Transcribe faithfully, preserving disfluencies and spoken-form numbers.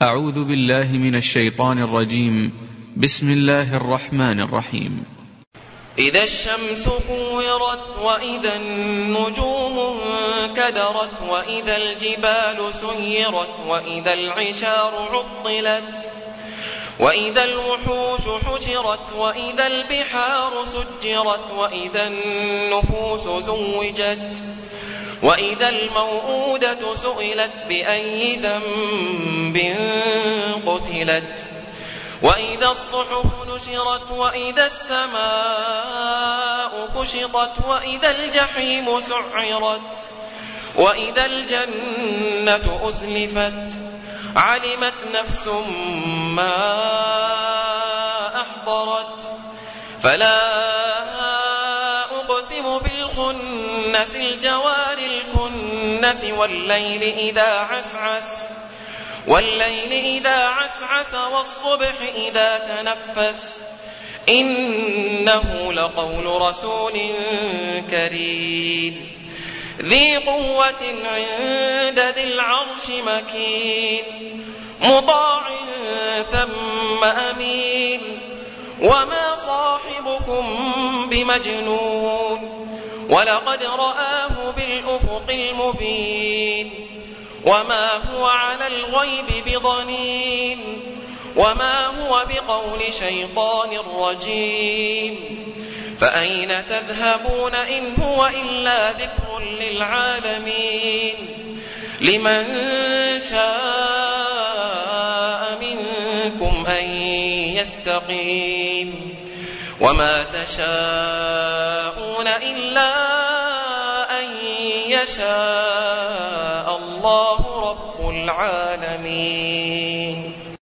أعوذ بالله من الشيطان الرجيم. بسم الله الرحمن الرحيم. إذا الشمس كورت وإذا النجوم انكدرت وإذا الجبال سيرت وإذا العشار عطلت وإذا الوحوش حشرت وإذا البحار سجرت وإذا النفوس زوجت وإذا الموءودة سئلت بأي ذنب قتلت وإذا الصحف نشرت وإذا السماء كشطت وإذا الجحيم سعرت وإذا الجنة أزلفت علمت نفس ما أحضرت فلا أقسم بالخنس الجوار الكنس والليل إذا عسعس والليل إذا عسعس والصبح إذا تنفس إنه لقول رسول كريم ذي قوة عند ذي العرش مكين مطاع ثم أمين وما صاحبكم بمجنون ولقد رآه بالأفق المبين وما هو على الغيب بضنين وما هو بقول شيطان رجيم فأين تذهبون إن هو إلا ذكر للعالمين لمن شاء منكم أن يستقيم وما تشاءون إلا أن يشاء الله رب العالمين.